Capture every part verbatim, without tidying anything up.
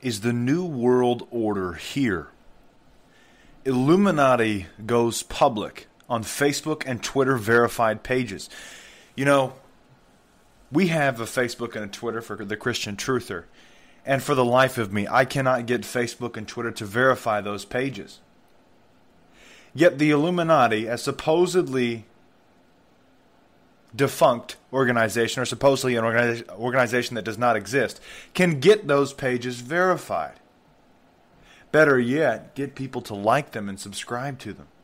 Is the New World Order here? Illuminati goes public on Facebook and Twitter verified pages. You know, we have a Facebook and a Twitter for the Christian Truther. And for the life of me, I cannot get Facebook and Twitter to verify those pages. Yet the Illuminati, a supposedly defunct organization, or supposedly an organi- organization that does not exist, can get those pages verified. Better yet, get people to like them and subscribe to them.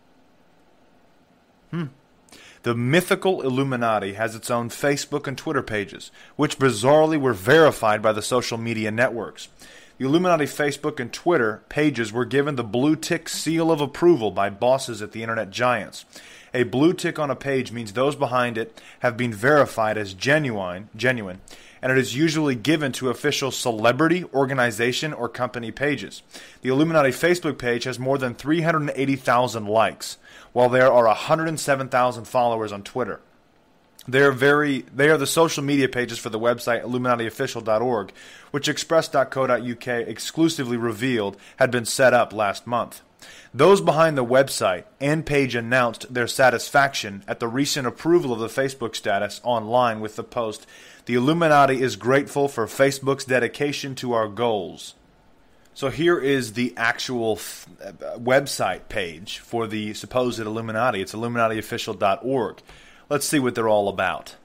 Hmm. The mythical Illuminati has its own Facebook and Twitter pages, which bizarrely were verified by the social media networks. The Illuminati Facebook and Twitter pages were given the blue tick seal of approval by bosses at the internet giants. A blue tick on a page means those behind it have been verified as genuine, genuine, and it is usually given to official celebrity, organization, or company pages. The Illuminati Facebook page has more than three hundred eighty thousand likes, while there are one hundred seven thousand followers on Twitter. They are very they are the social media pages for the website Illuminati Official dot org, which Express dot co dot U K exclusively revealed had been set up last month. Those behind the website and page announced their satisfaction at the recent approval of the Facebook status online with the post, "The Illuminati is grateful for Facebook's dedication to our goals." So here is the actual f- website page for the supposed Illuminati. It's Illuminati Official dot org. Let's see what they're all about.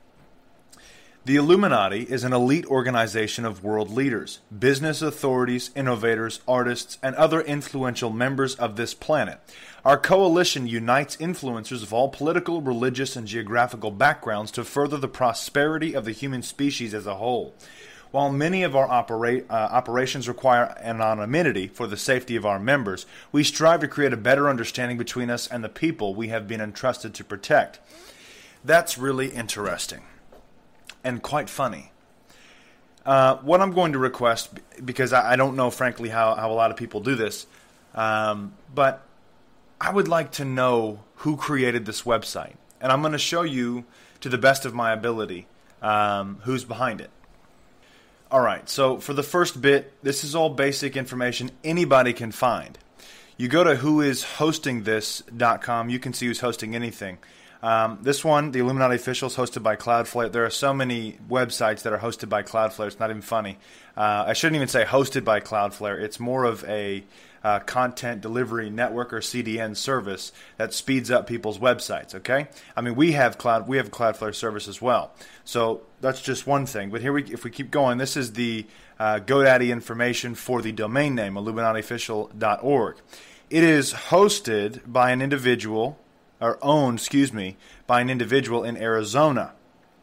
The Illuminati is an elite organization of world leaders, business authorities, innovators, artists, and other influential members of this planet. Our coalition unites influencers of all political, religious, and geographical backgrounds to further the prosperity of the human species as a whole. While many of our opera- uh, operations require anonymity for the safety of our members, we strive to create a better understanding between us and the people we have been entrusted to protect. That's really interesting and quite funny. Uh, what I'm going to request, because I, I don't know, frankly, how, how a lot of people do this, um, but I would like to know who created this website. And I'm going to show you, to the best of my ability, um, who's behind it. All right, so for the first bit, this is all basic information anybody can find. You go to who is hosting this dot com, you can see who's hosting anything. Um, this one, the Illuminati Official, is hosted by Cloudflare. There are so many websites that are hosted by Cloudflare, it's not even funny. Uh, I shouldn't even say hosted by Cloudflare. It's more of a uh, content delivery network or C D N service that speeds up people's websites, okay? I mean, we have Cloud, we have a Cloudflare service as well. So that's just one thing. But here, we, if we keep going, this is the uh, GoDaddy information for the domain name, Illuminati Official dot org. It is hosted by an individual, or owned, excuse me, by an individual in Arizona.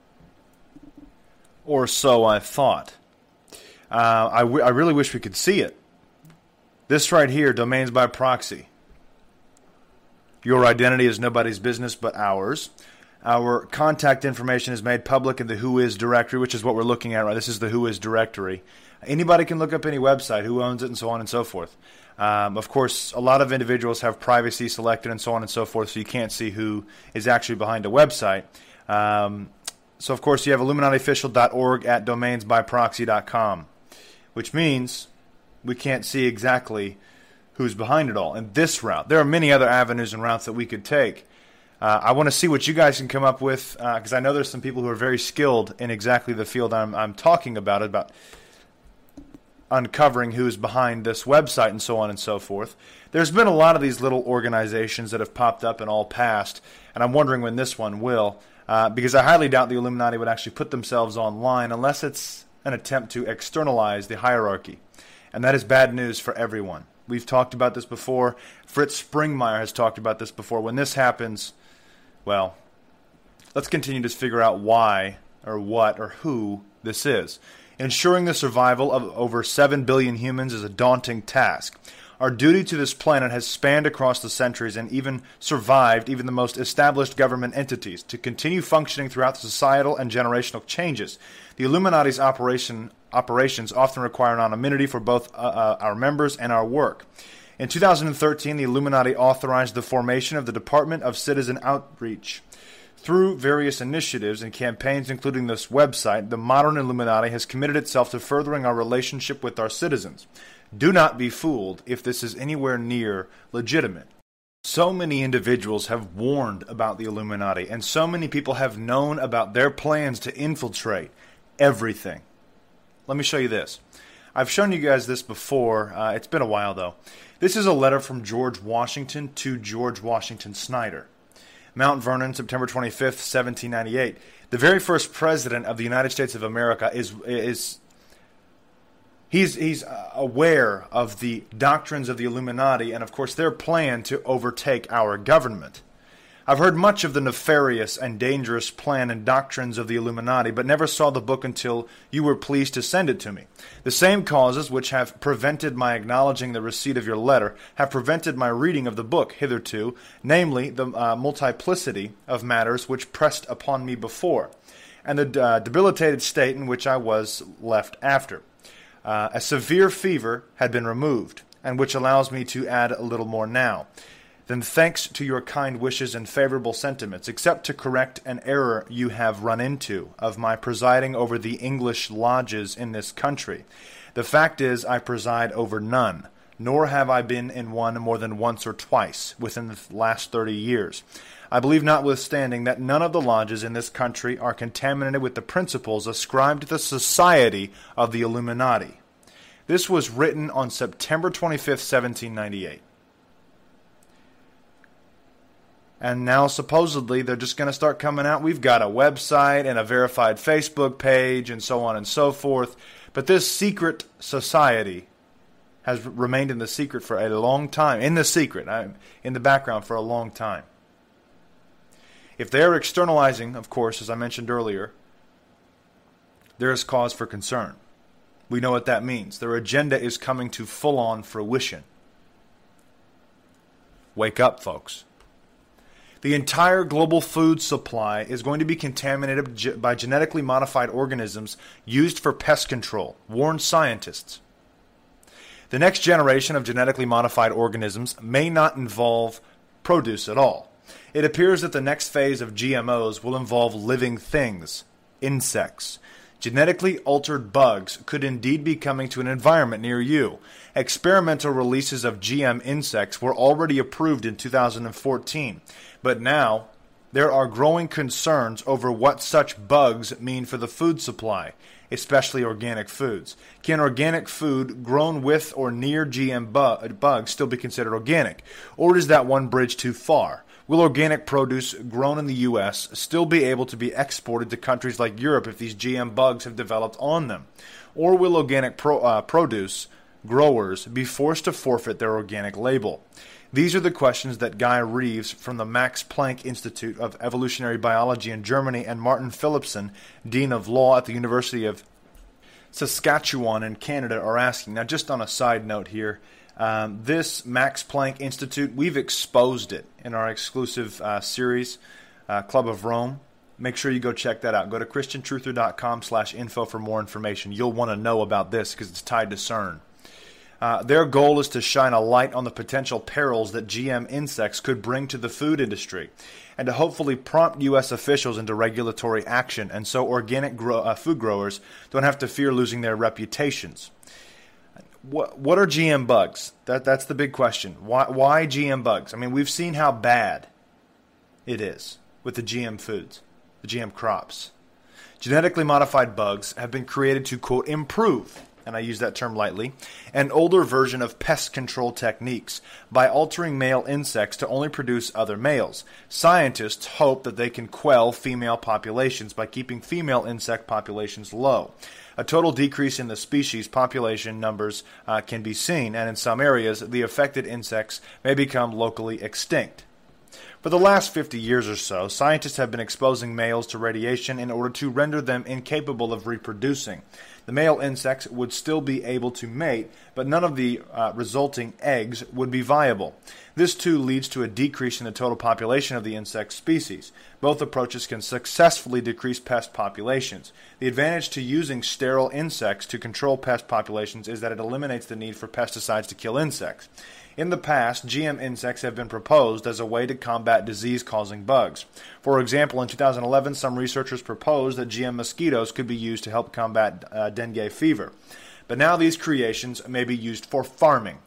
Or so I thought. Uh, I, w- I really wish we could see it. This right here, domains by proxy. Your identity is nobody's business but ours. Our contact information is made public in the Who Is directory, which is what we're looking at, right? This is the Who Is directory. Anybody can look up any website, who owns it, and so on and so forth. Um, of course, a lot of individuals have privacy selected and so on and so forth, so you can't see who is actually behind a website. Um, so, of course, you have Illuminati Official dot org at domains by proxy dot com, which means we can't see exactly who's behind it all. And this route, there are many other avenues and routes that we could take. Uh, I want to see what you guys can come up with, because uh, I know there's some people who are very skilled in exactly the field I'm, I'm talking about, about uncovering who's behind this website and so on and so forth. There's been a lot of these little organizations that have popped up in all past, and I'm wondering when this one will, uh, because I highly doubt the Illuminati would actually put themselves online unless it's an attempt to externalize the hierarchy. And that is bad news for everyone. We've talked about this before. Fritz Springmeier has talked about this before. When this happens, well, let's continue to figure out why or what or who this is. Ensuring the survival of over seven billion humans is a daunting task. Our duty to this planet has spanned across the centuries and even survived even the most established government entities to continue functioning throughout the societal and generational changes. The Illuminati's operation, operations often require anonymity for both uh, uh, our members and our work. In two thousand thirteen, the Illuminati authorized the formation of the Department of Citizen Outreach. Through various initiatives and campaigns, including this website, the modern Illuminati has committed itself to furthering our relationship with our citizens. Do not be fooled if this is anywhere near legitimate. So many individuals have warned about the Illuminati, and so many people have known about their plans to infiltrate everything. Let me show you this. I've shown you guys this before. Uh, it's been a while, though. This is a letter from George Washington to George Washington Snyder. Mount Vernon, September twenty-fifth, seventeen ninety-eight. The very first president of the United States of America is is he's he's aware of the doctrines of the Illuminati and, of course, their plan to overtake our government. I've heard much of the nefarious and dangerous plan and doctrines of the Illuminati, but never saw the book until you were pleased to send it to me. The same causes which have prevented my acknowledging the receipt of your letter have prevented my reading of the book hitherto, namely the uh, multiplicity of matters which pressed upon me before, and the uh, debilitated state in which I was left after. Uh, a severe fever had been removed, and which allows me to add a little more now. Then thanks to your kind wishes and favorable sentiments, except to correct an error you have run into of my presiding over the English lodges in this country. The fact is, I preside over none, nor have I been in one more than once or twice within the last thirty years. I believe notwithstanding that none of the lodges in this country are contaminated with the principles ascribed to the Society of the Illuminati. This was written on September twenty-fifth, seventeen ninety-eight. And now, supposedly, they're just going to start coming out. We've got a website and a verified Facebook page and so on and so forth. But this secret society has remained in the secret for a long time. In the secret, in the background for a long time. If they're externalizing, of course, as I mentioned earlier, there is cause for concern. We know what that means. Their agenda is coming to full-on fruition. Wake up, folks. The entire global food supply is going to be contaminated by genetically modified organisms used for pest control, warn scientists. The next generation of genetically modified organisms may not involve produce at all. It appears that the next phase of G M Os will involve living things, insects. Genetically altered bugs could indeed be coming to an environment near you. Experimental releases of G M insects were already approved in two thousand fourteen, but now there are growing concerns over what such bugs mean for the food supply, especially organic foods. Can organic food grown with or near G M bu- bugs still be considered organic, or is that one bridge too far? Will organic produce grown in the U S still be able to be exported to countries like Europe if these G M bugs have developed on them? Or will organic pro, uh, produce growers be forced to forfeit their organic label? These are the questions that Guy Reeves from the Max Planck Institute of Evolutionary Biology in Germany and Martin Phillipson, Dean of Law at the University of Saskatchewan in Canada, are asking. Now, just on a side note here, Um, this Max Planck Institute, we've exposed it in our exclusive uh, series, uh, Club of Rome. Make sure you go check that out. Go to christian truther dot com slash info for more information. You'll want to know about this because it's tied to CERN. Uh, their goal is to shine a light on the potential perils that G M insects could bring to the food industry and to hopefully prompt U S officials into regulatory action, and so organic grow, uh, food growers don't have to fear losing their reputations. What what are G M bugs? That that's the big question. Why why G M bugs? I mean, we've seen how bad it is with the G M foods, the G M crops. Genetically modified bugs have been created to, quote, improve, and I use that term lightly, an older version of pest control techniques by altering male insects to only produce other males. Scientists hope that they can quell female populations by keeping female insect populations low. A total decrease in the species population numbers uh, can be seen, and in some areas, the affected insects may become locally extinct. For the last fifty years or so, scientists have been exposing males to radiation in order to render them incapable of reproducing. The male insects would still be able to mate, but none of the uh, resulting eggs would be viable. This too leads to a decrease in the total population of the insect species. Both approaches can successfully decrease pest populations. The advantage to using sterile insects to control pest populations is that it eliminates the need for pesticides to kill insects. In the past, G M insects have been proposed as a way to combat combat disease-causing bugs. For example, in two thousand eleven, some researchers proposed that G M mosquitoes could be used to help combat uh, dengue fever. But now these creations may be used for farming.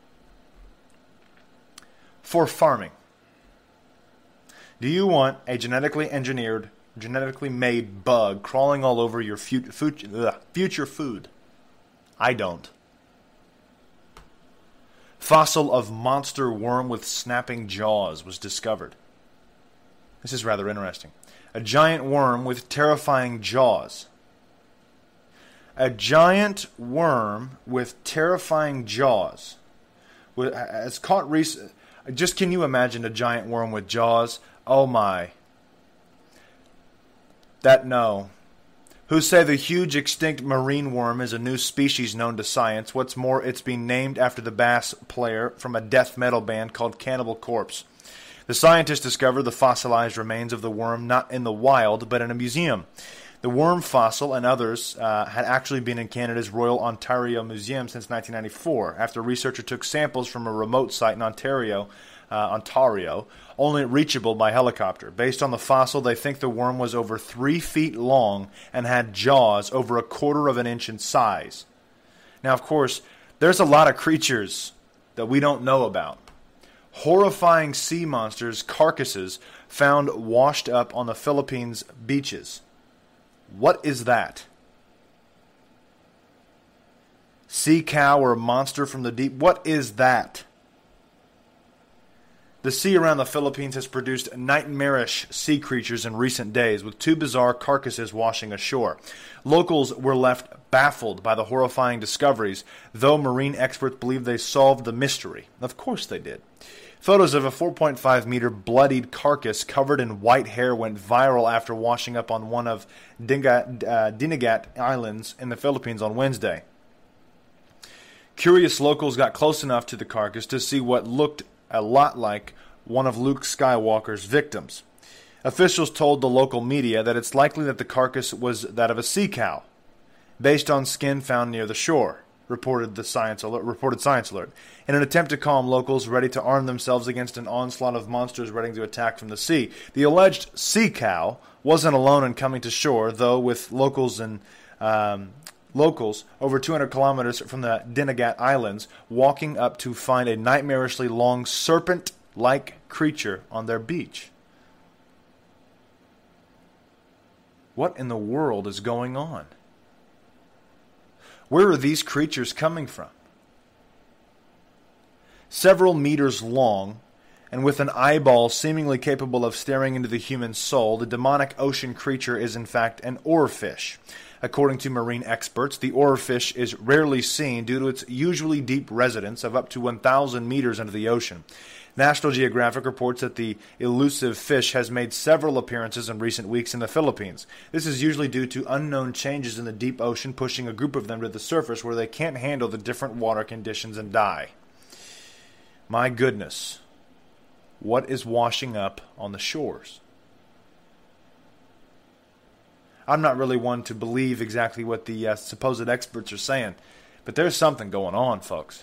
For farming. Do you want a genetically engineered, genetically made bug crawling all over your future food? I don't. Fossil of monster worm with snapping jaws was discovered. This is rather interesting. A giant worm with terrifying jaws. A giant worm with terrifying jaws has caught recent. Just can you imagine a giant worm with jaws? Oh my. That no. Who say the huge extinct marine worm is a new species known to science. What's more, it's been named after the bass player from a death metal band called Cannibal Corpse. The scientists discovered the fossilized remains of the worm not in the wild, but in a museum. The worm fossil and others uh, had actually been in Canada's Royal Ontario Museum since nineteen ninety-four, after a researcher took samples from a remote site in Ontario, uh, Ontario, only reachable by helicopter. Based on the fossil, they think the worm was over three feet long and had jaws over a quarter of an inch in size. Now, of course, there's a lot of creatures that we don't know about. Horrifying sea monsters' carcasses found washed up on the Philippines beaches. What is that? Sea cow or monster from the deep? What is that? The sea around the Philippines has produced nightmarish sea creatures in recent days, with two bizarre carcasses washing ashore. Locals were left baffled by the horrifying discoveries, though marine experts believe they solved the mystery. Of course they did. Photos of a four point five meter bloodied carcass covered in white hair went viral after washing up on one of Dinga, uh, Dinagat Islands in the Philippines on Wednesday. Curious locals got close enough to the carcass to see what looked a lot like one of Luke Skywalker's victims. Officials told the local media that it's likely that the carcass was that of a sea cow, based on skin found near the shore. Reported the Science Alert, reported Science Alert, in an attempt to calm locals ready to arm themselves against an onslaught of monsters ready to attack from the sea. The alleged sea cow wasn't alone in coming to shore, though, with locals and um, locals over two hundred kilometers from the Dinagat Islands walking up to find a nightmarishly long serpent-like creature on their beach. What in the world is going on? Where are these creatures coming from? Several meters long, and with an eyeball seemingly capable of staring into the human soul, the demonic ocean creature is in fact an oarfish. According to marine experts, the oarfish is rarely seen due to its usually deep residence of up to one thousand meters under the ocean. National Geographic reports that the elusive fish has made several appearances in recent weeks in the Philippines. This is usually due to unknown changes in the deep ocean pushing a group of them to the surface where they can't handle the different water conditions and die. My goodness. What is washing up on the shores? I'm not really one to believe exactly what the uh, supposed experts are saying, but there's something going on, folks.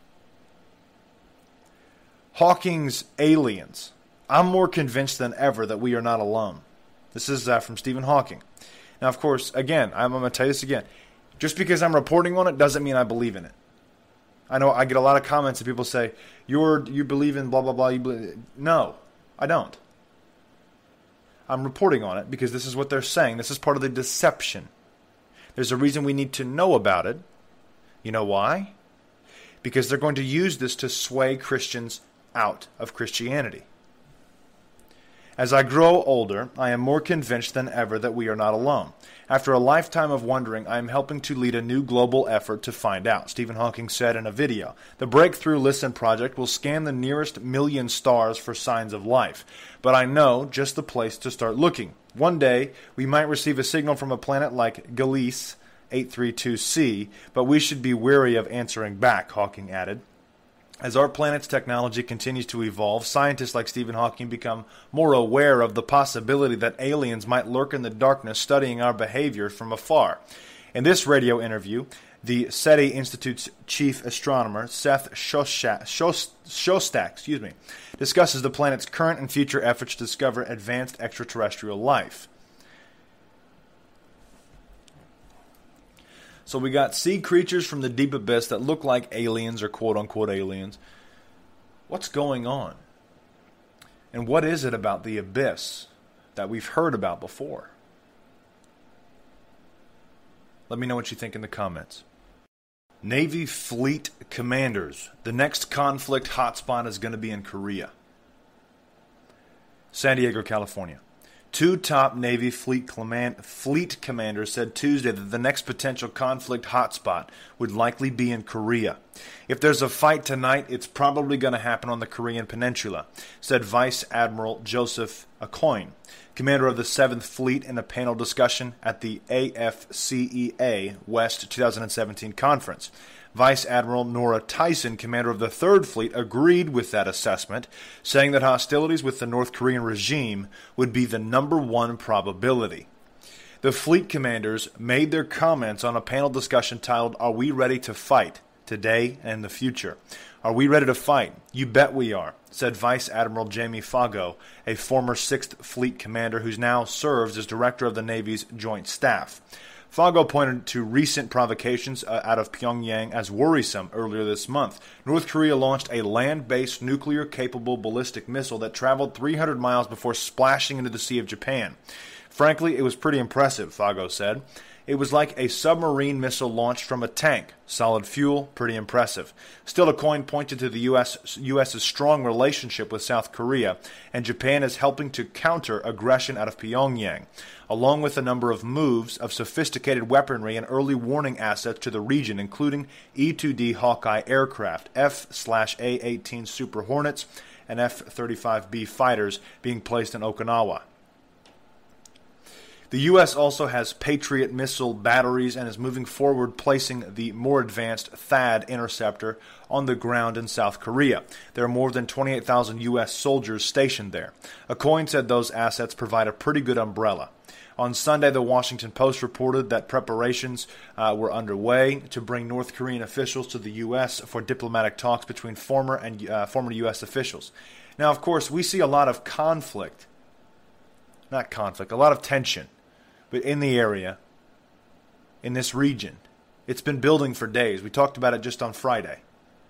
Hawking's aliens. I'm more convinced than ever that we are not alone. This is uh, from Stephen Hawking. Now, of course, again, I'm, I'm going to tell you this again. Just because I'm reporting on it doesn't mean I believe in it. I know I get a lot of comments that people say, You're, you believe in blah, blah, blah. You believe. No, I don't. I'm reporting on it because this is what they're saying. This is part of the deception. There's a reason we need to know about it. You know why? Because they're going to use this to sway Christians out of Christianity. As I grow older, I am more convinced than ever that we are not alone. After a lifetime of wondering, I am helping to lead a new global effort to find out, Stephen Hawking said in a video. The Breakthrough Listen project will scan the nearest million stars for signs of life. But I know just the place to start looking. One day, we might receive a signal from a planet like Gliese eight thirty-two c, but we should be wary of answering back, Hawking added. As our planet's technology continues to evolve, scientists like Stephen Hawking become more aware of the possibility that aliens might lurk in the darkness studying our behavior from afar. In this radio interview, The SETI Institute's chief astronomer, Seth Shostak, Shostak excuse me, discusses the planet's current and future efforts to discover advanced extraterrestrial life. So we got sea creatures from the deep abyss that look like aliens or quote-unquote aliens. What's going on? And what is it about the abyss that we've heard about before? Let me know what you think in the comments. Navy fleet commanders. The next conflict hotspot is going to be in Korea. San Diego, California. Two top Navy fleet, command, fleet commanders said Tuesday that the next potential conflict hotspot would likely be in Korea. If there's a fight tonight, it's probably going to happen on the Korean Peninsula, said Vice Admiral Joseph Aucoin, commander of the seventh Fleet, in a panel discussion at the A F C E A West twenty seventeen conference. Vice Admiral Nora Tyson, commander of the third Fleet, agreed with that assessment, saying that hostilities with the North Korean regime would be the number one probability. The fleet commanders made their comments on a panel discussion titled, "Are We Ready to Fight? Today and in the Future." Are we ready to fight? You bet we are, said Vice Admiral Jamie Fago, a former sixth Fleet commander who now serves as director of the Navy's Joint Staff. Fago pointed to recent provocations uh, out of Pyongyang as worrisome. Earlier this month, North Korea launched a land-based nuclear-capable ballistic missile that traveled three hundred miles before splashing into the Sea of Japan. Frankly, it was pretty impressive, Fago said. It was like a submarine missile launched from a tank. Solid fuel, pretty impressive. Still, Aucoin pointed to the U S US's strong relationship with South Korea, and Japan is helping to counter aggression out of Pyongyang, along with a number of moves of sophisticated weaponry and early warning assets to the region, including E two D Hawkeye aircraft, F A eighteen Super Hornets, and F thirty-five B fighters being placed in Okinawa. The U S also has Patriot missile batteries and is moving forward, placing the more advanced THAAD interceptor on the ground in South Korea. There are more than twenty-eight thousand U S soldiers stationed there. Aucoin said those assets provide a pretty good umbrella. On Sunday, the Washington Post reported that preparations uh, were underway to bring North Korean officials to the U S for diplomatic talks between former and uh, former U S officials. Now, of course, we see a lot of conflict, not conflict, a lot of tension, but in the area, in this region. It's been building for days. We talked about it just on Friday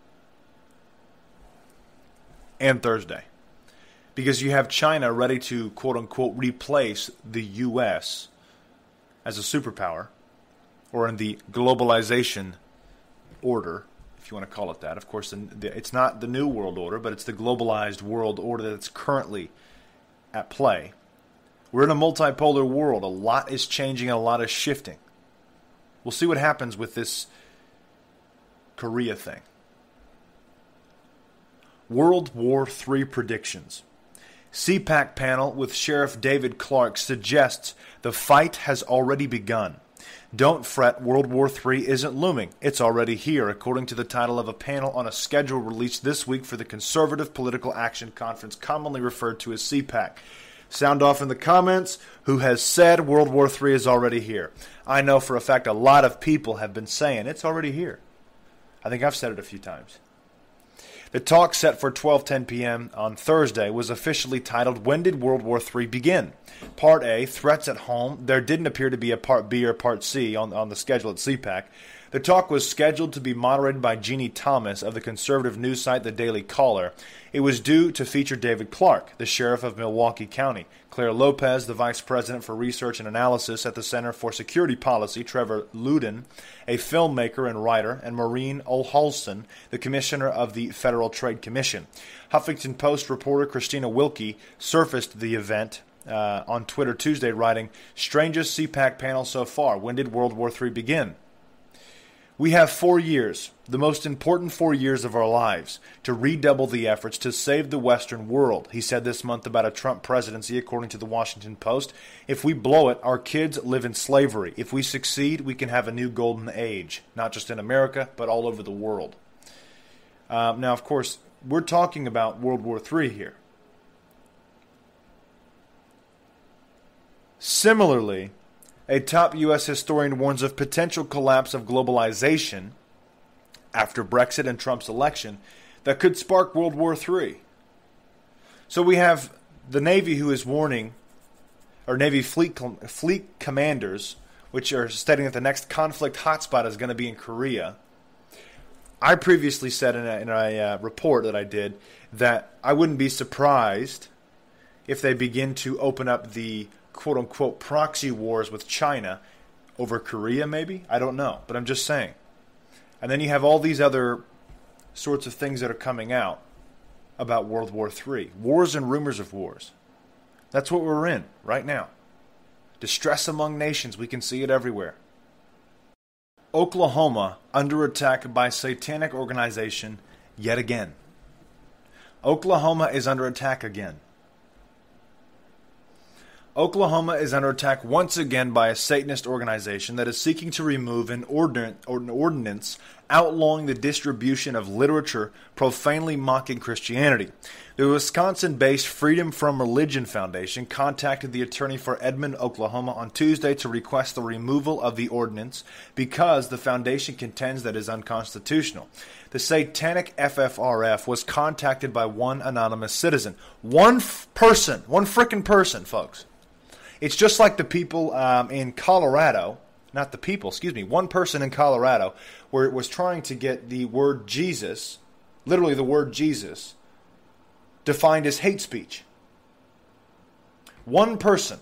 and Thursday. Because you have China ready to, quote-unquote, replace the U S as a superpower, or in the globalization order, if you want to call it that. Of course, it's not the New World Order, but it's the globalized world order that's currently at play. We're in a multipolar world. A lot is changing and a lot is shifting. We'll see what happens with this Korea thing. World War Three predictions. C PAC panel with Sheriff David Clark suggests the fight has already begun. Don't fret, World War Three isn't looming. It's already here, according to the title of a panel on a schedule released this week for the Conservative Political Action Conference, commonly referred to as C PAC. Sound off in the comments who has said World War Three is already here. I know for a fact a lot of people have been saying it's already here. I think I've said it a few times. The talk set for twelve ten p.m. on Thursday was officially titled, "When Did World War Three Begin?" Part A, Threats at Home. There didn't appear to be a Part B or Part C on, on the schedule at C PAC. The talk was scheduled to be moderated by Jeannie Thomas of the conservative news site The Daily Caller. It was due to feature David Clark, the sheriff of Milwaukee County, Claire Lopez, the vice president for research and analysis at the Center for Security Policy, Trevor Luden, a filmmaker and writer, and Maureen Olholson, the commissioner of the Federal Trade Commission. Huffington Post reporter Christina Wilkie surfaced the event uh, on Twitter Tuesday, writing, "Strangest C PAC panel so far. When did World War Three begin? We have four years, the most important four years of our lives, to redouble the efforts to save the Western world," he said this month about a Trump presidency, according to the Washington Post. "If we blow it, our kids live in slavery. If we succeed, we can have a new golden age, not just in America, but all over the world." Um, now, of course, we're talking about World War Three here. Similarly, A top U S historian warns of potential collapse of globalization after Brexit and Trump's election that could spark World War Three. So we have the Navy who is warning, or Navy fleet fleet commanders, which are stating that the next conflict hotspot is going to be in Korea. I previously said in a, in a uh, report that I did that I wouldn't be surprised if they begin to open up the quote-unquote proxy wars with China over Korea, maybe? I don't know, but I'm just saying. And then you have all these other sorts of things that are coming out about World War Three. Wars and rumors of wars. That's what we're in right now. Distress among nations, we can see it everywhere. Oklahoma under attack by satanic organization yet again. Oklahoma is under attack again. Oklahoma is under attack once again by a Satanist organization that is seeking to remove an ordinance outlawing the distribution of literature profanely mocking Christianity. The Wisconsin-based Freedom from Religion Foundation contacted the attorney for Edmond, Oklahoma on Tuesday to request the removal of the ordinance because the foundation contends that it is unconstitutional. The satanic F F R F was contacted by one anonymous citizen. One f- person, one frickin' person, folks. It's just like the people um, in Colorado, not the people, excuse me, one person in Colorado, where it was trying to get the word Jesus, literally the word Jesus, defined as hate speech. One person.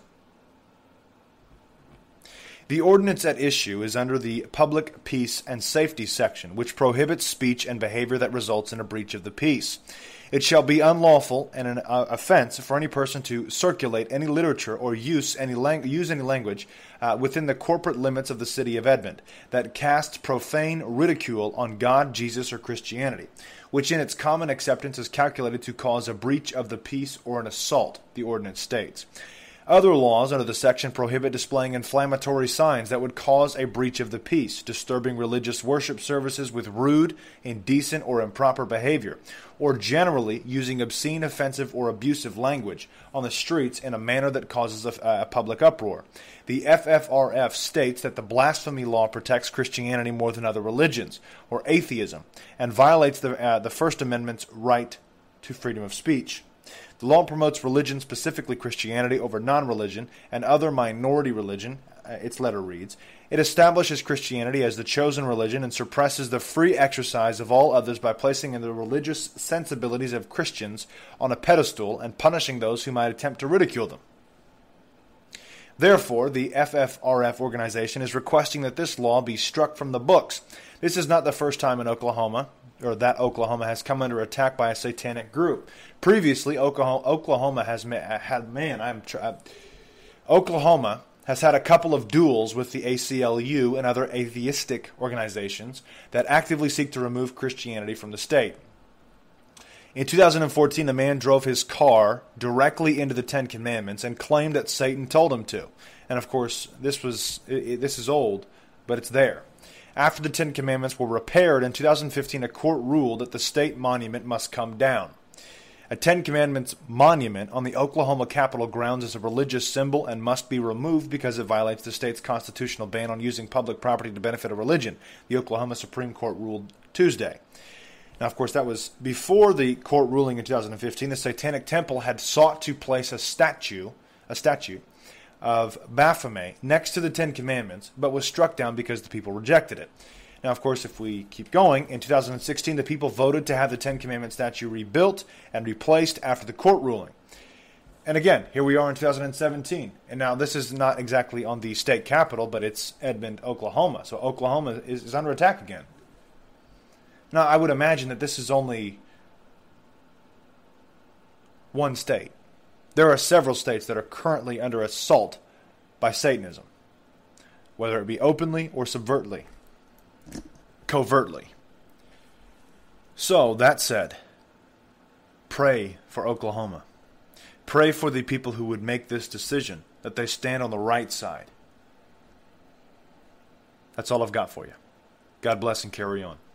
The ordinance at issue is under the Public Peace and Safety section, which prohibits speech and behavior that results in a breach of the peace. It shall be unlawful and an uh, offense for any person to circulate any literature or use any, lang- use any language uh, within the corporate limits of the city of Edmond that casts profane ridicule on God, Jesus, or Christianity, which in its common acceptance is calculated to cause a breach of the peace or an assault, the ordinance states. Other laws under the section prohibit displaying inflammatory signs that would cause a breach of the peace, disturbing religious worship services with rude, indecent, or improper behavior, or generally using obscene, offensive, or abusive language on the streets in a manner that causes a, a public uproar. The F F R F states that the blasphemy law protects Christianity more than other religions, or atheism, and violates the, uh, the First Amendment's right to freedom of speech. The law promotes religion, specifically Christianity, over non-religion and other minority religion, uh, its letter reads. It establishes Christianity as the chosen religion and suppresses the free exercise of all others by placing the religious sensibilities of Christians on a pedestal and punishing those who might attempt to ridicule them. Therefore, the F F R F organization is requesting that this law be struck from the books. This is not the first time in Oklahoma, or that Oklahoma has come under attack by a satanic group. Previously, Oklahoma, Oklahoma has had, man, I'm try, Oklahoma has had a couple of duels with the A C L U and other atheistic organizations that actively seek to remove Christianity from the state. In two thousand fourteen, a man drove his car directly into the Ten Commandments and claimed that Satan told him to. And of course, this was it, this is old, but it's there. After the Ten Commandments were repaired in two thousand fifteen, a court ruled that the state monument must come down. A Ten Commandments monument on the Oklahoma Capitol grounds is a religious symbol and must be removed because it violates the state's constitutional ban on using public property to benefit a religion, the Oklahoma Supreme Court ruled Tuesday. Now, of course, that was before the court ruling in two thousand fifteen. The Satanic Temple had sought to place a statue, a statue of Baphomet next to the Ten Commandments, but was struck down because the people rejected it. Now, of course, if we keep going, in two thousand sixteen, the people voted to have the Ten Commandment statue rebuilt and replaced after the court ruling. And again, here we are in two thousand seventeen. And now this is not exactly on the state capital, but it's Edmond, Oklahoma. So Oklahoma is, is under attack again. Now, I would imagine that this is only one state. There are several states that are currently under assault by Satanism, whether it be openly or subvertly, covertly. So, that said, pray for Oklahoma. Pray for the people who would make this decision, that they stand on the right side. That's all I've got for you. God bless and carry on.